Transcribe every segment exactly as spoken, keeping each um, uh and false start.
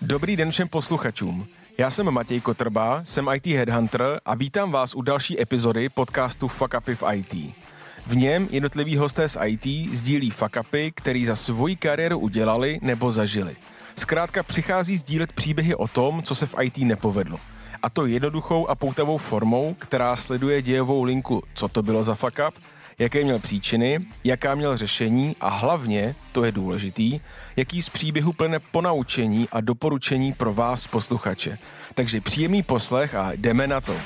Dobrý den všem posluchačům. Já jsem Matěj Kotrba, jsem í té Headhunter a vítám vás u další epizody podcastu Fuck Upy v í té. V něm jednotliví hosté z í té sdílí fuck upy, který za svoji kariéru udělali nebo zažili. Zkrátka přichází sdílet příběhy o tom, co se v í té nepovedlo. A to jednoduchou a poutavou formou, která sleduje dějovou linku, co to bylo za fuck up, jaké měl příčiny, jaká měl řešení a hlavně, to je důležitý, jaký z příběhu plne ponaučení a doporučení pro vás, posluchače. Takže příjemný poslech a jdeme na to.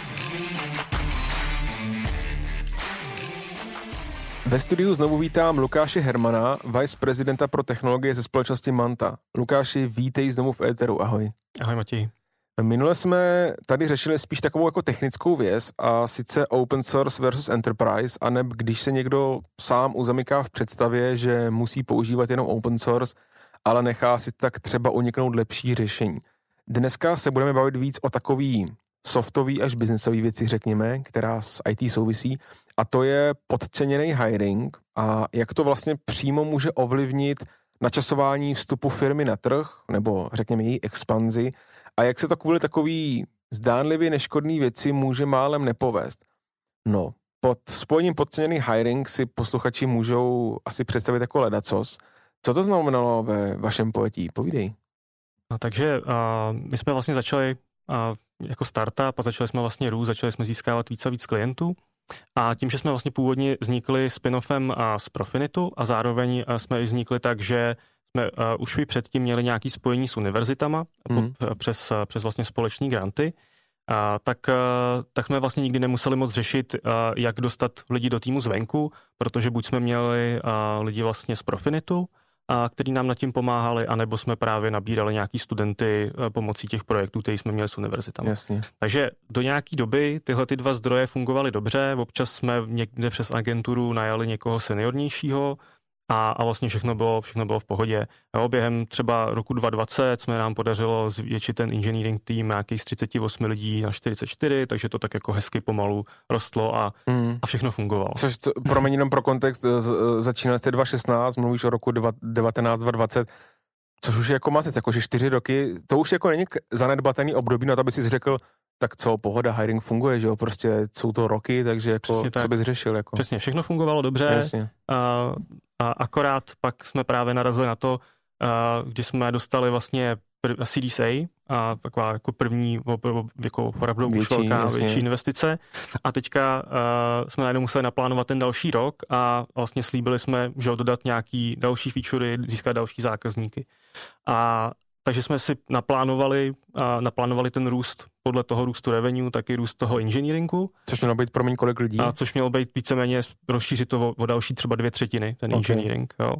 Ve studiu znovu vítám Lukáše Hermana, vice prezidenta pro technologie ze společnosti Manta. Lukáši, vítej znovu v éteru, ahoj. Ahoj Matěj. Minule jsme tady řešili spíš takovou jako technickou věc a sice open source versus enterprise, aneb když se někdo sám uzamyká v představě, že musí používat jenom open source, ale nechá si tak třeba uniknout lepší řešení. Dneska se budeme bavit víc o takový softový až businessový věci, řekněme, která s í té souvisí, a to je podceněný hiring a jak to vlastně přímo může ovlivnit načasování vstupu firmy na trh, nebo řekněme její expanzi, a jak se to kvůli takový zdánlivě neškodný věci může málem nepovést. No, pod spojením podceněný hiring si posluchači můžou asi představit jako ledacos. Co to znamenalo ve vašem pojetí? Povídej. No, takže uh, my jsme vlastně začali uh, jako startup a začali jsme vlastně růst, začali jsme získávat víc a víc klientů. A tím, že jsme vlastně původně vznikli spin-offem uh, z Profinitu a zároveň uh, jsme vznikli tak, že jsme uh, už i předtím měli nějaké spojení s univerzitama mm. po, přes, uh, přes vlastně společní granty, uh, tak, uh, tak jsme vlastně nikdy nemuseli moc řešit, uh, jak dostat lidi do týmu zvenku, protože buď jsme měli uh, lidi vlastně z Profinitu, a který nám nad tím pomáhali, anebo jsme právě nabírali nějaký studenty pomocí těch projektů, které jsme měli s univerzitami. Jasně. Takže do nějaké doby tyhle ty dva zdroje fungovaly dobře, občas jsme někde přes agenturu najali někoho seniornějšího a, a vlastně všechno bylo, všechno bylo v pohodě. Jo, během třeba roku dva tisíce dvacet jsme nám podařilo zvětšit ten engineering tým nějakých z třicet osm lidí na čtyřicet čtyři, takže to tak jako hezky pomalu rostlo a, mm. a všechno fungovalo. Což, co, promiň jenom pro kontext, začínali jste dva tisíce šestnáct, mluvíš o roku devatenáct dva tisíce dvacet, což už je jako masec, jakože čtyři roky, to už jako není zanedbatelný období, no to by si řekl, tak co, pohoda, hiring funguje, že jo, prostě jsou to roky, takže jako, tak. Co bys řešil, jako. Přesně, všechno fungovalo dobře. Jasně. A, a akorát pak jsme právě narazili na to, a, kdy jsme dostali vlastně Series A, a taková jako první, jako opravdu už velká, jasně. větší investice. A teďka uh, jsme najednou museli naplánovat ten další rok a vlastně slíbili jsme, že dodat nějaký další featurey, získat další zákazníky. A takže jsme si naplánovali, uh, naplánovali ten růst podle toho růstu revenue, taky růst toho engineeringu. Což mělo být, promiň, kolik lidí? A což mělo být víceméně rozšířit to o, o další třeba dvě třetiny, ten okay. engineering. Jo.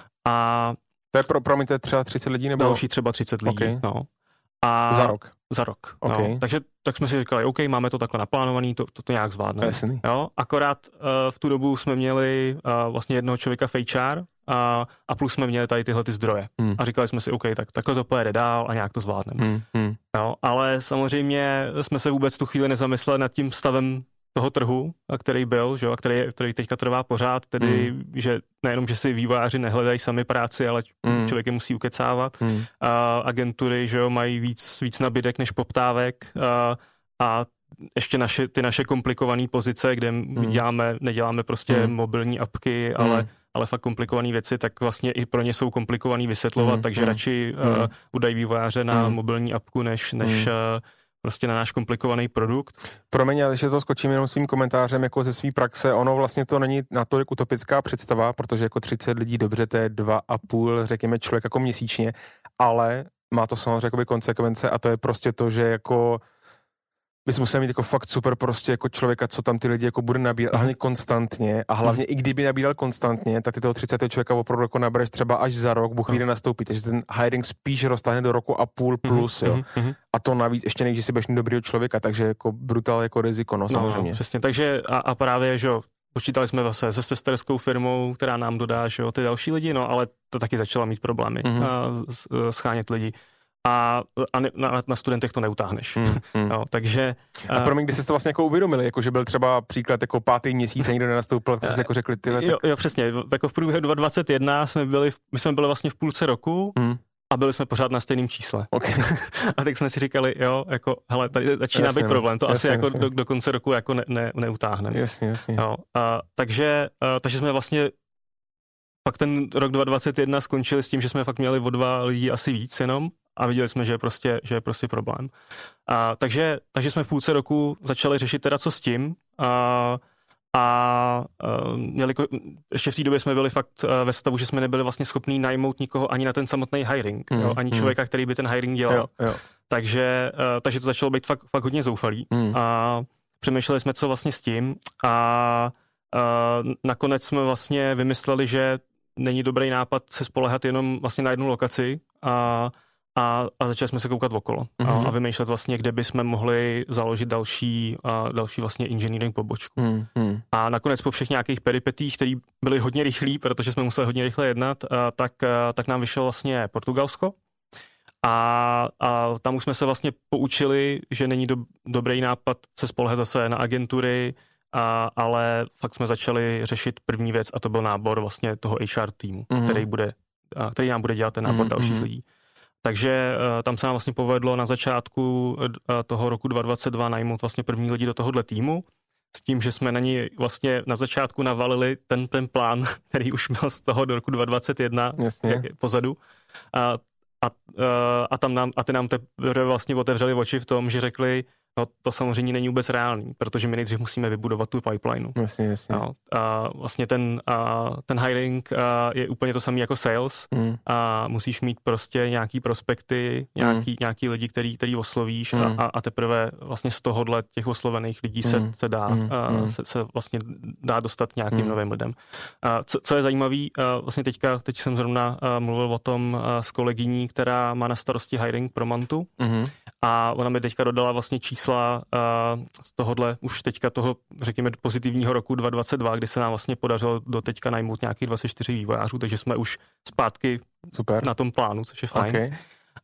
A to je pro, promiň, to je třeba třicet lidí? Nebo? Další třeba třicet lidí, okay. no. A za rok? Za rok, okay. no. Takže tak jsme si říkali, OK, máme to takhle naplánovaný, to, to, to nějak zvládneme. Jasný. Jo, akorát uh, v tu dobu jsme měli uh, vlastně jednoho člověka v há er a, a plus jsme měli tady tyhle ty zdroje. Hmm. A říkali jsme si, OK, tak takhle to pojede dál a nějak to zvládneme. Hmm. Hmm. Jo, ale samozřejmě jsme se vůbec tu chvíli nezamysleli nad tím stavem toho trhu, který byl, že jo, a který, který teďka trvá pořád, tedy, mm. že nejenom, že si vývojáři nehledají sami práci, ale mm. člověk je musí ukecávat. Mm. A agentury, že jo, mají víc, víc nabídek než poptávek a, a ještě naše, ty naše komplikované pozice, kde mm. děláme, neděláme prostě mm. mobilní apky, mm. ale, ale fakt komplikované věci, tak vlastně i pro ně jsou komplikovaný vysvětlovat, mm. takže mm. radši mm. Uh, udají vývojáře na mm. mobilní apku, než, než mm. uh, prostě na náš komplikovaný produkt. Promiň, já ještě to skočím jenom svým komentářem jako ze svý praxe. Ono vlastně to není natolik utopická představa, protože jako třicet lidí, dobře, to je dva a půl, řekněme, člověk jako měsíčně, ale má to samozřejmě jakoby konsekvence a to je prostě to, že jako bys musel mít jako fakt super prostě jako člověka, co tam ty lidi jako bude nabírat, mm. hlavně konstantně a hlavně mm. i kdyby nabíral konstantně, tak ty toho třicátého člověka opravdu jako nabereš třeba až za rok, Bůh ví, kde nastoupí, takže ten hiring spíš roztáhne do roku a půl plus, mm. jo. Mm. A to navíc ještě než si budeš dobrýho člověka, takže jako brutál jako riziko, no samozřejmě. No, přesně, takže a, a právě, že jo, počítali jsme zase se sesterskou firmou, která nám dodá, že jo, ty další lidi, no ale to taky začala mít problémy mm. a, schánět lidi. A, a ne, na, na studentech to neutáhneš. Mm, mm. No, takže... A pro mě, kdy jste to vlastně jako uvědomili, jako že byl třeba příklad jako pátý měsíc a nikdo nenastoupil, tak jste jako řekli tyhle... Jo, jo, přesně, jako v průběhu dva tisíce dvacet jedna jsme byli, my jsme byli vlastně v půlce roku mm. a byli jsme pořád na stejném čísle. Okay. A tak jsme si říkali, jo, jako, hele, tady začíná jasně, být problém, to jasně, asi jako jasně. do, do konce roku jako ne, ne, neutáhneme. Jasně, jasně. Jo, a, takže, a, takže jsme vlastně pak ten rok dva tisíce dvacet jedna skončili s tím, že jsme fakt měli o dva lidi asi víc jenom a viděli jsme, že je prostě, že je prostě problém. A, takže, takže jsme v půlce roku začali řešit teda co s tím a A uh, měli, ještě v té době jsme byli fakt uh, ve stavu, že jsme nebyli vlastně schopní najmout nikoho ani na ten samotný hiring, mm, jo, ani mm. člověka, který by ten hiring dělal. Jo, jo. Takže, uh, takže to začalo být fakt, fakt hodně zoufalý. Mm. A přemýšleli jsme, co vlastně s tím. A uh, nakonec jsme vlastně vymysleli, že není dobrý nápad se spoléhat jenom vlastně na jednu lokaci a A, a začali jsme se koukat okolo mm-hmm. a, a vymýšlet vlastně, kde bychom mohli založit další, a další vlastně engineering pobočku. Mm-hmm. A nakonec po všech nějakých peripetích, které byly hodně rychlý, protože jsme museli hodně rychle jednat, a, tak, a, tak nám vyšlo vlastně Portugalsko. A, a tam už jsme se vlastně poučili, že není do, dobrý nápad se spoléhat zase na agentury, a, ale fakt jsme začali řešit první věc a to byl nábor vlastně toho H R týmu, mm-hmm. který, bude, a, který nám bude dělat ten nábor mm-hmm. dalších lidí. Takže uh, tam se nám vlastně povedlo na začátku uh, toho roku dva tisíce dvacet dva najmout vlastně první lidi do tohohle týmu, s tím, že jsme na ní vlastně na začátku navalili ten, ten plán, který už byl z toho do roku dva tisíce dvacet jedna jak, pozadu. A, a, uh, a, tam nám, a ty nám teprve vlastně otevřeli oči v tom, že řekli, no to samozřejmě není vůbec reálný, protože my nejdřív musíme vybudovat tu pipeline. Jasně, jasně. No, a vlastně ten, a, ten hiring a, je úplně to samý jako sales mm. a musíš mít prostě nějaký prospekty, nějaký, mm. nějaký lidi, který, který oslovíš mm. a, a teprve vlastně z tohohle těch oslovených lidí se, mm. se dá mm. a, se, se vlastně dá dostat nějakým mm. novým lidem. A co, co je zajímavý, a vlastně teďka, teď jsem zrovna mluvil o tom s kolegyní, která má na starosti hiring pro Mantu mm. a ona mi teďka dodala vlastně čísla uh, z tohohle už teďka toho, řekněme, pozitivního roku dva tisíce dvacet dva, kdy se nám vlastně podařilo do teďka najmout nějakých dvacet čtyři vývojářů, takže jsme už zpátky Super. Na tom plánu, což je fajn. Okay.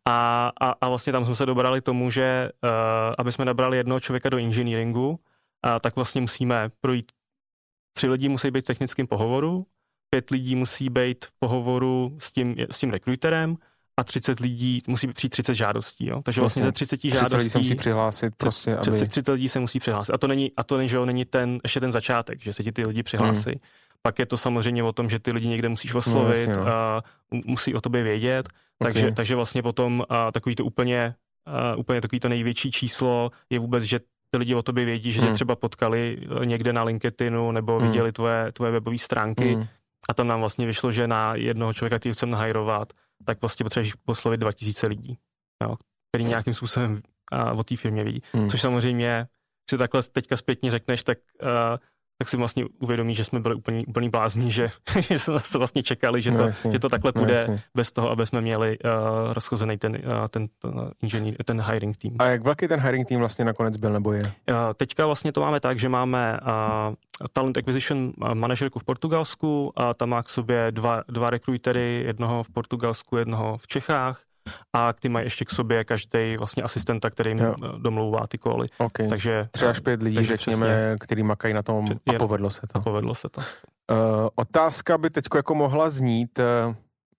A, a, a vlastně tam jsme se dobrali tomu, že uh, aby jsme nabrali jednoho člověka do engineeringu, uh, tak vlastně musíme projít, tři lidi musí být v technickém pohovoru, pět lidí musí být v pohovoru s tím, s tím rekruterem, a třicet lidí, musí přijít třicet žádostí, jo? Takže vlastně ze třicet žádostí... třicet lidí se musí přihlásit prostě, aby... třicet lidí se musí přihlásit. A to není, a to není, že jo, není ten, ještě ten začátek, že se ti ty lidi přihlásí. Hmm. Pak je to samozřejmě o tom, že ty lidi někde musíš oslovit, no, no. a musí o tobě vědět, okay. takže, takže vlastně potom a, takový to úplně, a, úplně takový to největší číslo je vůbec, že ty lidi o tobě vědí, že hmm. tě třeba potkali někde na LinkedInu nebo hmm. viděli tvoje, tvoje webové stránky hmm. a tam nám vlastně vyšlo, že na jednoho člověka, který chceme nahajrovat, tak vlastně potřebuješ poslovit dva tisíce lidí, jo, který nějakým způsobem a, o té firmě ví. Hmm. Což samozřejmě, si takhle teďka zpětně řekneš, tak, a, tak si vlastně uvědomí, že jsme byli úplný, úplný blázní, že, že jsme se vlastně čekali, že to, no, že to takhle půjde no, bez toho, aby jsme měli uh, rozchozený ten, uh, ten, ten, inženýr, ten hiring tým. A jak velký ten hiring tým vlastně nakonec byl nebo je? Uh, teďka vlastně to máme tak, že máme uh, Talent Acquisition manažerku v Portugalsku a tam má k sobě dva, dva rekrutery, jednoho v Portugalsku, jednoho v Čechách a ty mají ještě k sobě každý vlastně asistenta, který jim jo. domlouvá ty koly. Okay. Takže tři až pět lidí, řekněme, který makají na tom a povedlo se to. A povedlo se to. Uh, otázka by teďko jako mohla znít, uh,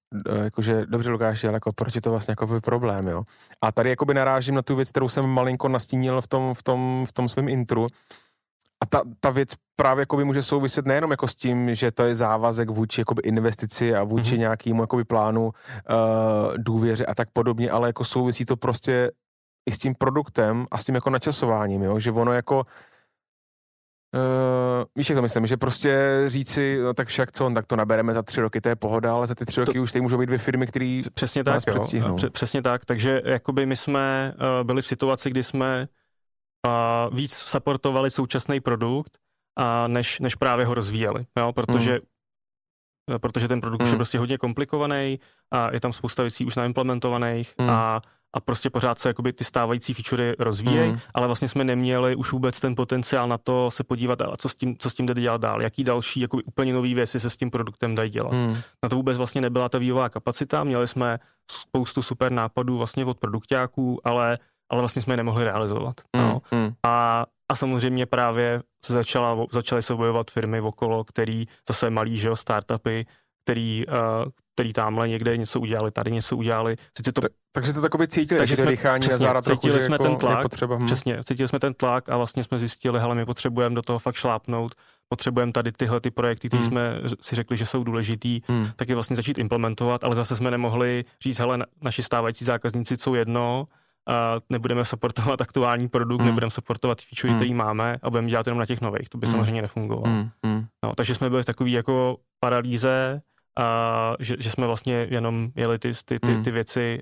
jakože dobře Lukáši, ale jako proč je to vlastně jako problém, jo? A tady jakoby narážím na tu věc, kterou jsem malinko nastínil v tom, v tom, v tom svém intru. A ta, ta věc právě jakoby může souviset nejenom jako s tím, že to je závazek vůči jakoby investici a vůči mm-hmm. nějakému jakoby plánu uh, důvěře a tak podobně, ale jako souvisí to prostě i s tím produktem a s tím jako načasováním, jo? Že ono jako uh, víš, jak to myslím, že prostě říci, no tak však co, tak to nabereme za tři roky, to je pohoda, ale za ty tři roky to, už tady můžou být dvě firmy, které přesně tak, jo, přesně tak, takže jakoby my jsme uh, byli v situaci, kdy jsme a víc supportovali současný produkt, a než, než právě ho rozvíjeli, jo? Protože, mm. protože ten produkt mm. je prostě hodně komplikovaný a je tam spousta věcí už naimplementovaných mm. a, a prostě pořád se jakoby ty stávající featurey rozvíjejí, mm. ale vlastně jsme neměli už vůbec ten potenciál na to se podívat, ale co s tím, co s tím jde dělat dál, jaký další jakoby úplně nový věci se s tím produktem dají dělat. Mm. Na to vůbec vlastně nebyla ta vývojová kapacita, měli jsme spoustu super nápadů vlastně od produkťáků, ale ale vlastně jsme je nemohli realizovat. Mm, no. mm. A, a samozřejmě právě se začala, začaly se bojovat firmy okolo, který zase malí, že jo, startupy, který, uh, který tamhle někde něco udělali, tady něco udělali. Sice to, tak, takže to takoby cítili, takže jsme, dýchání přesně, na trochu, cítili že jsme jako ten tlak, potřeba, hm. přesně, cítili jsme ten tlak a vlastně jsme zjistili, hele, my potřebujeme do toho fakt šlápnout, potřebujeme tady tyhle ty projekty, které hmm. jsme si řekli, že jsou důležitý, hmm. taky vlastně začít implementovat, ale zase jsme nemohli říct, hele, naši stávající zákazníci jsou jedno, a nebudeme supportovat aktuální produkt, hmm. nebudeme supportovat feature, hmm. který máme a budeme dělat jenom na těch nových, to by hmm. samozřejmě nefungovalo. Hmm. Hmm. No, takže jsme byli v takový jako paralýze, a že, že jsme vlastně jenom jeli ty, ty, ty, ty věci,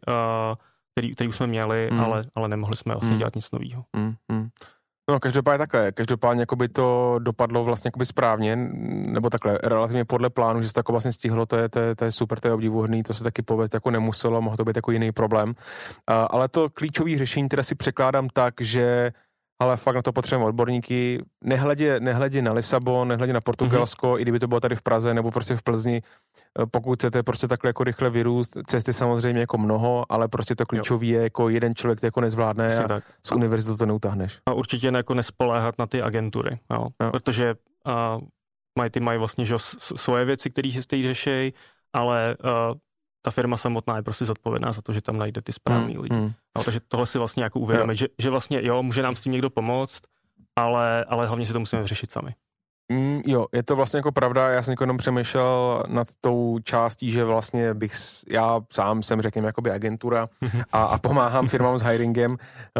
které už jsme měli, hmm. ale, ale nemohli jsme vlastně hmm. dělat nic nového. Hmm. Hmm. No, každopádně takhle, každopádně jakoby to dopadlo vlastně jakoby správně, nebo takhle, relativně podle plánu, že se to jako vlastně stihlo, to je, to je, to je super, to je obdivuhodný, to se taky povést jako nemuselo, mohl to být jako jiný problém. A, ale to klíčové řešení teda si překládám tak, že ale fakt na to potřebujeme odborníky, nehledě, nehledě na Lisabon, nehledě na Portugalsko, mm-hmm. i kdyby to bylo tady v Praze nebo prostě v Plzni, pokud chcete prostě takhle jako rychle vyrůst, cesty samozřejmě jako mnoho, ale prostě to klíčové je jako jeden člověk to jako nezvládne Asi a tak. z univerzitou to neutáhneš. A určitě ne, jako nespoléhat na ty agentury, jo. Jo. Protože a, mají ty mají vlastně že, svoje věci, které si řeší, ale a, ta firma samotná je prostě zodpovědná za to, že tam najde ty správný mm, lidi. Mm. No, takže tohle si vlastně jako uvědomit, že, že vlastně jo, může nám s tím někdo pomoct, ale, ale hlavně si to musíme řešit sami. Mm, jo, je to vlastně jako pravda, já jsem jenom přemýšlel nad tou částí, že vlastně bych, já sám jsem řekněme jakoby agentura a, a pomáhám firmám s hiringem, uh,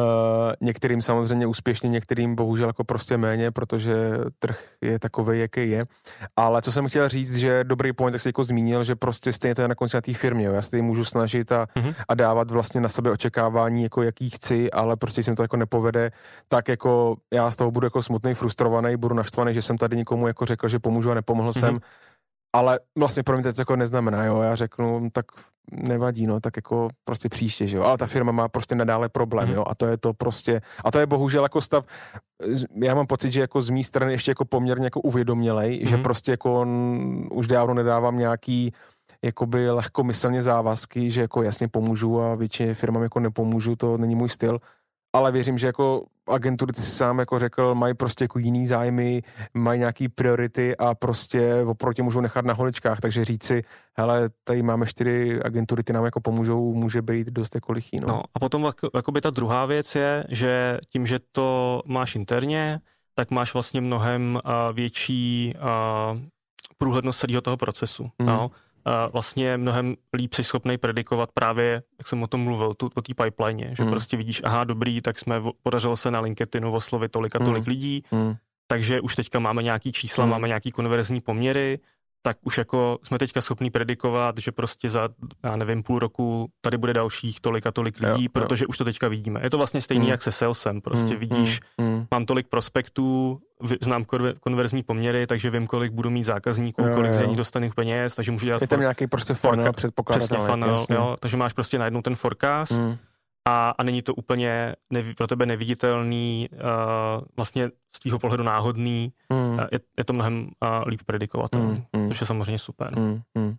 některým samozřejmě úspěšně, některým bohužel jako prostě méně, protože trh je takovej, jaký je, ale co jsem chtěl říct, že dobrý point, tak jsi jako zmínil, že prostě stejně to je na konci na té firmě, jo. Já se tady můžu snažit a, a dávat vlastně na sebe očekávání, jako jaký chci, ale prostě se mi to jako nepovede, tak jako já z toho budu jako smutný, frustrovaný, budu naštvaný, že jsem tady někomu jako řekl, že pomůžu a nepomohl mm-hmm. jsem, ale vlastně pro mě to jako neznamená, jo, já řeknu, tak nevadí, no, tak jako prostě příště, že jo, ale ta firma má prostě nadále problém, mm-hmm. jo, a to je to prostě, a to je bohužel jako stav, já mám pocit, že jako z mý strany ještě jako poměrně jako uvědomělej, mm-hmm. že prostě jako už dávno nedávám nějaký jakoby lehkomyslně závazky, že jako jasně pomůžu a většině firmám jako nepomůžu, to není můj styl, ale věřím, že jako agentury, ty si sám jako řekl, mají prostě jako jiný zájmy, mají nějaký priority a prostě oproti můžou nechat na holičkách, takže říci, hele, tady máme čtyři agentury, ty nám jako pomůžou, může být dost jako lichý, no. no a potom jako, jakoby ta druhá věc je, že tím, že to máš interně, tak máš vlastně mnohem uh, větší uh, průhlednost celého toho procesu, mm. no. Uh, vlastně mnohem líp jsi schopnej predikovat právě, jak jsem o tom mluvil, tu, o té pipeline, že mm. prostě vidíš, aha, dobrý, tak jsme, podařilo se na LinkedInu oslovit tolik a tolik mm. lidí, mm. takže už teďka máme nějaký čísla, mm. máme nějaký konverzní poměry, tak už jako jsme teďka schopní predikovat, že prostě za, já nevím, půl roku tady bude dalších tolik a tolik lidí, jo, protože jo. už to teďka vidíme. Je to vlastně stejný mm. jak se salesem, prostě mm. vidíš, mm. mám tolik prospektů, znám konverzní poměry, takže vím, kolik budu mít zákazníků, jo, kolik jo. z nich dostanu peněz, takže můžu dělat... Je tam nějaký prostě funnel, předpokládatelný. Přesně funnel, jo, takže máš prostě najednou ten forecast mm. a, a není to úplně nevi, pro tebe neviditelný, uh, vlastně z tvýho pohledu náhodný, mm. uh, je, je to mnohem uh, líp predikovatelný, mm. což je samozřejmě super. Mm. Mm.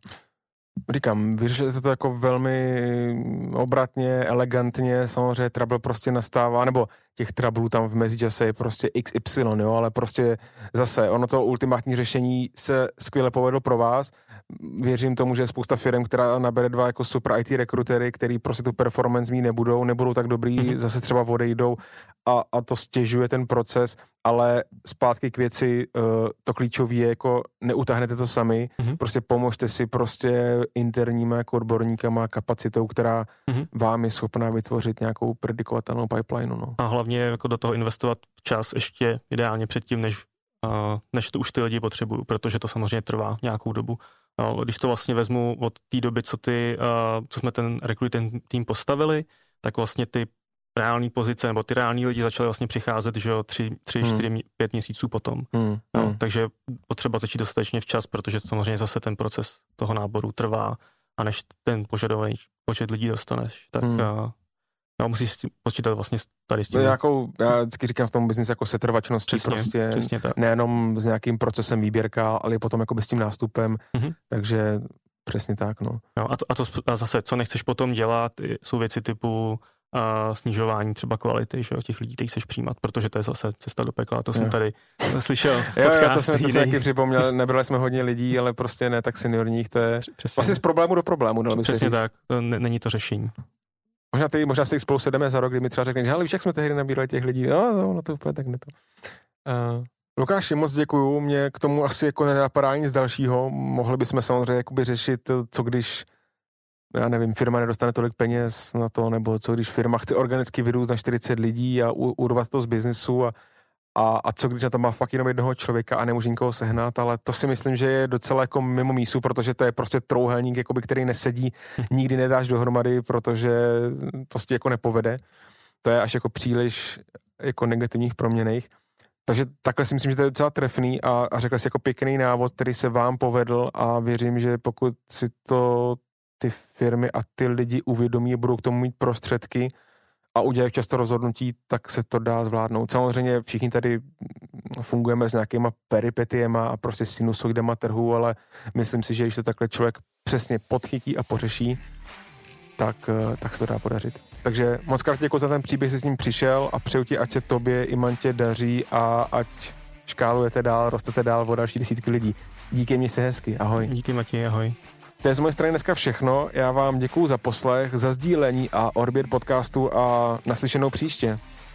Říkám, vyřešili jste to jako velmi obratně, elegantně, samozřejmě trouble prostě nastává, nebo těch troublů tam v mezičase je prostě iks ypsilon, jo, ale prostě zase ono to ultimátní řešení se skvěle povedlo pro vás. Věřím tomu, že je spousta firm, která nabere dva jako super í té rekrutery, který prostě tu performance mít nebudou, nebudou tak dobrý, mm-hmm. zase třeba odejdou a, a to stěžuje ten proces, ale zpátky k věci, uh, to klíčové je jako neutáhnete to sami, mm-hmm. prostě pomožte si prostě interníma jako odborníkama, kapacitou, která mm-hmm. vám je schopná vytvořit nějakou predikovatelnou pipeline. No. A hlavně jako do toho investovat čas ještě ideálně předtím, než, uh, než to už ty lidi potřebují, protože to samozřejmě trvá nějakou dobu. Uh, když to vlastně vezmu od té doby, co, ty, uh, co jsme ten recruiting tým postavili, tak vlastně ty reální pozice, nebo ty reální lidi začali vlastně přicházet, že jo, tři, tři, hmm. čtyři, pět měsíců potom. Hmm. No, takže potřeba začít dostatečně včas, protože samozřejmě zase ten proces toho náboru trvá a než ten požadovaný počet lidí dostaneš, tak hmm. uh, no, musíš počítat vlastně tady s tím. Nějakou, já vždycky říkám v tom biznisu jako setrvačností, přesně, prostě přesně tak. Nejenom s nějakým procesem výběrka, ale potom jako s tím nástupem, mm-hmm. takže přesně tak, no. no a, to, a to a zase, co nechceš potom dělat, jsou věci typu a snižování třeba kvality, že jo, těch lidí, kteří chceš přijímat, protože to je zase cesta do pekla, to jsem jo. tady slyšel podcast. Jo, jo, to jsem to taky připomněl, nebrali jsme hodně lidí, ale prostě ne tak seniorních, to je přesně. Vlastně z problému do problému. No, přesně tak, to ne, není to řešení. Možná, ty, možná si spolu sedeme za rok, kdy mi třeba řekneš, hele, víš, jak jsme tehdy nabírali těch lidí, no, no, no to úplně tak ne to. Uh, Lukáši, moc děkuju, mě k tomu asi jako nenapadá nic dalšího, mohli bychom samozřejmě jakoby řešit, co když já nevím, firma nedostane tolik peněz na to, nebo co když firma chce organicky vyrůst na čtyřicet lidí a u, urvat to z biznesu a, a, a co když na to má fakt jenom jednoho člověka a nemůže nikoho sehnat, ale to si myslím, že je docela jako mimo mísu, protože to je prostě trouhelník, jakoby, který nesedí, nikdy nedáš dohromady, protože to si jako nepovede. To je až jako příliš jako negativních proměnných. Takže takhle si myslím, že to je docela trefný a, a řekl jsi jako pěkný návod, který se vám povedl a věřím, že pokud si to ty firmy a ty lidi uvědomí, budou k tomu mít prostředky a udělají často rozhodnutí, tak se to dá zvládnout. Samozřejmě všichni tady fungujeme s nějakýma peripetiema a prostě sinusoidema trhu, ale myslím si, že když to takhle člověk přesně podchytí a pořeší, tak, tak se to dá podařit. Takže moc krát děkuji za ten příběh, jsi s ním přišel a přeju ti, ať se tobě i Mantě daří a ať škálujete dál, rostete dál o další desítky lidí. Díky, mě se hezky, ahoj. Díky, Matěj, ahoj. To je z mojej strany dneska všechno. Já vám děkuju za poslech, za sdílení a odběr podcastu a naslyšenou příště.